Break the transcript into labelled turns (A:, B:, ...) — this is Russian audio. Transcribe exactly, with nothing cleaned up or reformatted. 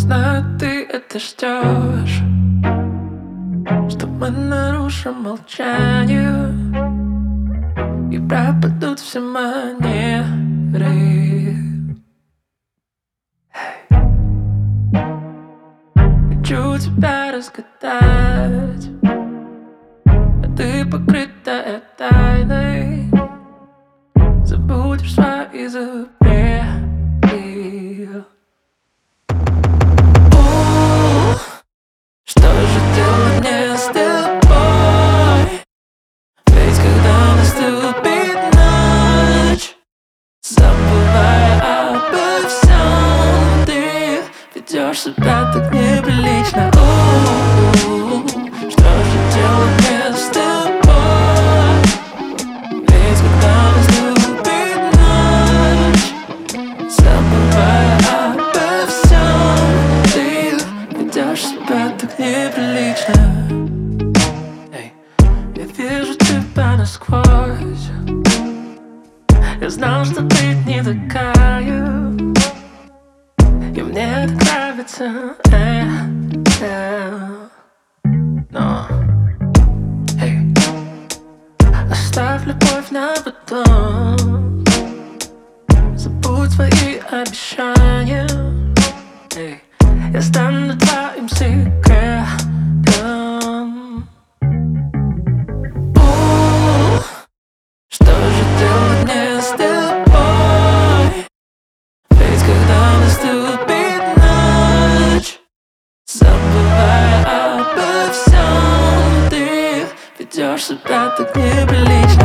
A: Знаю, ты это ждешь, что мы нарушим молчание и пропадут все манеры. Хочу тебя разгадать, а ты покрытая тайной. Забудешь свои запреты. О, что же делать мне с тобой? Ведь когда наступит ночь, забывая обо всем, ты ведешь себя так неприлично. О, что же делать мне с тобой? Ведь когда наступит ночь, забывая обо всем, ты ведешь себя так неприлично. Эй, я вижу тебя насквозь. Я знал, что ты не такая, и мне так нравится. э, э. Но эй, оставь любовь на потом. Забудь свои обещания. Эй, я стану твоим секретом. О, что же делать мне с тобой? Ведь когда наступит ночь, забывая обо всем, ты ведешь себя так неприлично.